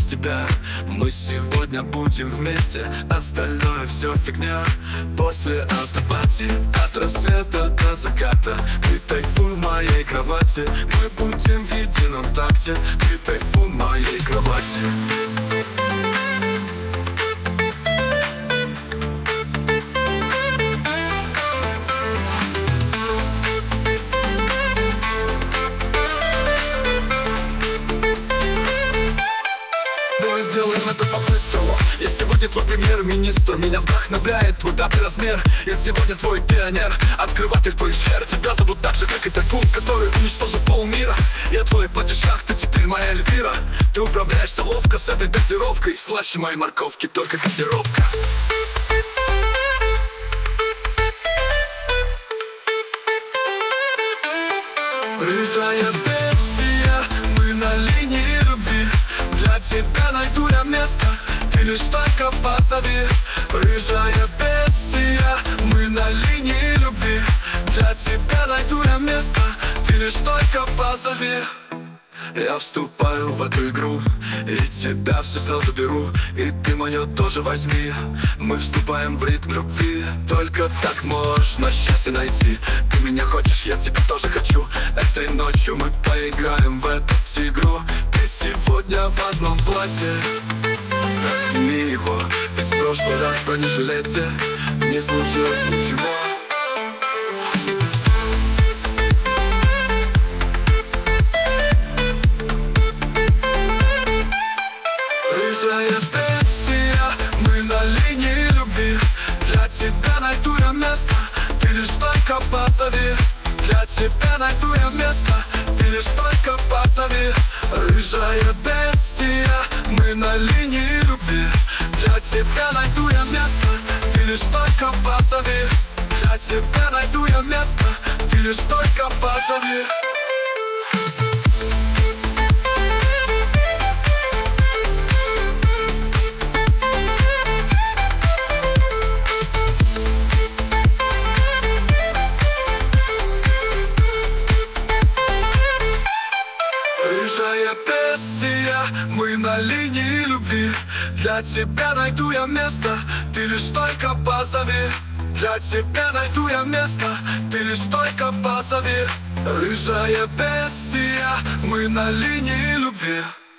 тебя. Мы сегодня будем вместе, остальное все фигня. После автопати, от рассвета до заката, ты тайфун в моей кровати. Мы будем в едином такте, ты тайфун в моей кровати. Сделаем это по-быстрому. Я сегодня твой премьер-министр, меня вдохновляет твой датный размер. Я сегодня твой пионер, открыватель твоих сфер. Тебя зовут так же, как и тайфун, который уничтожил полмира. Я твой падишах, ты теперь моя Эльвира. Ты управляешься ловко с этой дозировкой. Слаще моей морковки, только газировка. Рыжая бестия, мы на линии любви. Для тебя найду я место, ты лишь только позови. Рыжая бестия, мы на линии любви. Для тебя найду я место, ты лишь только позови. Я вступаю в эту игру, и тебя все сразу беру. И ты мое тоже возьми. Мы вступаем в ритм любви. Только так можно счастье найти. Ты меня хочешь, я тебя тоже хочу. Этой ночью мы поиграем в эту игру. Ты сегодня в одном платье, так сними его, ведь в прошлый раз в бронежилете не случилось ничего. Рыжая бестия, мы на линии любви. Для тебя найду я место, ты лишь только позови. Для тебя найду я место, ты лишь только позови. Рыжая бестия, мы на линии любви. Для тебя найду я место, ты лишь только позови. Для тебя найду я место, ты лишь только позови. Рыжая бестия, мы на линии любви. Для тебя найду я место, ты лишь только позови. Для тебя найду я место, ты лишь только позови. Рыжая бестия, мы на линии любви.